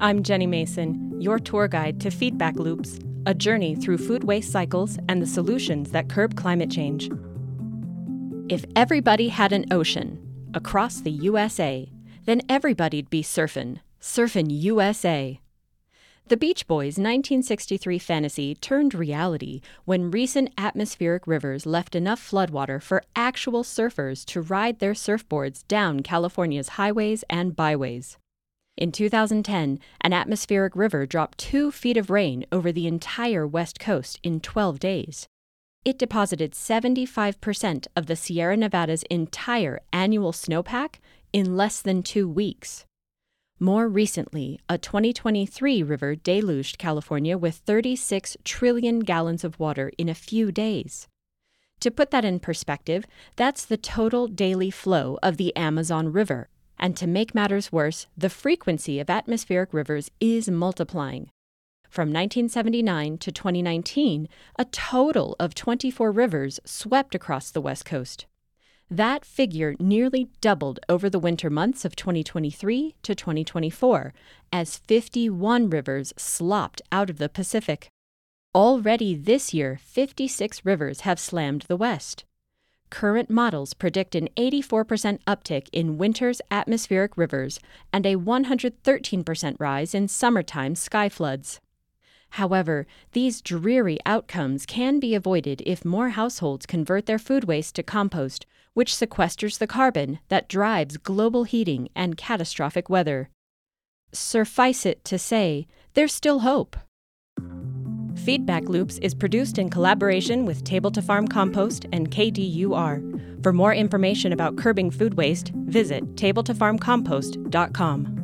I'm Jenny Mason, your tour guide to Feedback Loops, a journey through food waste cycles and the solutions that curb climate change. If everybody had an ocean across the USA, then everybody'd be surfin'. Surfin' USA. The Beach Boys' 1963 fantasy turned reality when recent atmospheric rivers left enough floodwater for actual surfers to ride their surfboards down California's highways and byways. In 2010, an atmospheric river dropped 2 feet of rain over the entire West Coast in 12 days. It deposited 75% of the Sierra Nevada's entire annual snowpack in less than 2 weeks. More recently, a 2023 river deluged California with 36 trillion gallons of water in a few days. To put that in perspective, that's the total daily flow of the Amazon River. And to make matters worse, the frequency of atmospheric rivers is multiplying. From 1979 to 2019, a total of 24 rivers swept across the West Coast. That figure nearly doubled over the winter months of 2023 to 2024, as 51 rivers slopped out of the Pacific. Already this year, 56 rivers have slammed the West. Current models predict an 84% uptick in winter's atmospheric rivers and a 113% rise in summertime sky floods. However, these dreary outcomes can be avoided if more households convert their food waste to compost, which sequesters the carbon that drives global heating and catastrophic weather. Suffice it to say, there's still hope. Feedback Loops is produced in collaboration with Table to Farm Compost and KDUR. For more information about curbing food waste, visit tabletofarmcompost.com.